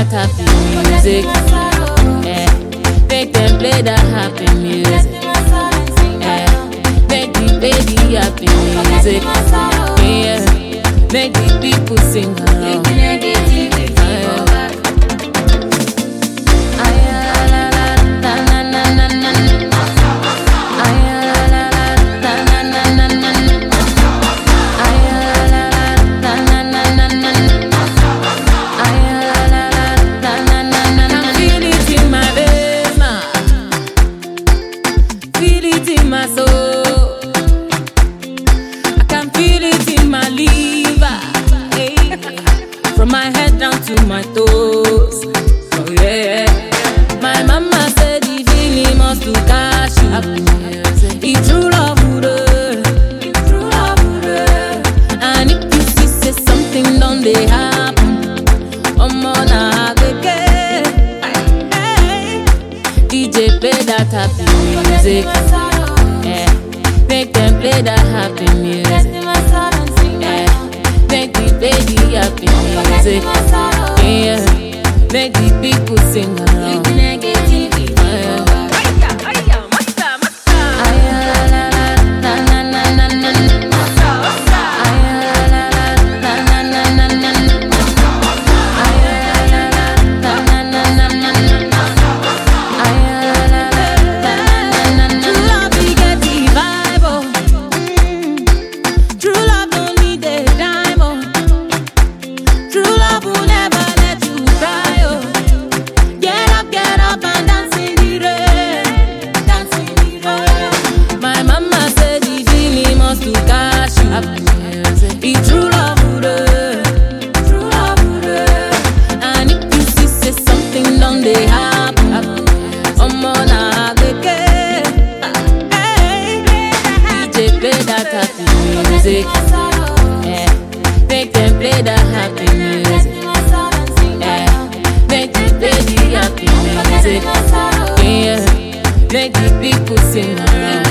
that happy music. Yeah. Make them play that happy music. Yeah. Make the happy music. Yeah. Make the people sing along. Feel it in my soul. I can feel it in my liver. Hey. From my head down to my toes. Oh yeah. My mama said the feeling must to cash you. It's true love, it's true love. And if you see say something done they happen, I'm on a DJ play that happy music. Yeah. Make them play that happy music. Yeah. Make the play the happy music. Yeah. Make the people sing along. It's true love, true love. And if you see say something done they happen, I'm on a hey. DJ play that happy music. Yeah. Make them play that happy music. Yeah. Make them play the happy music. Yeah. Make the people sing around.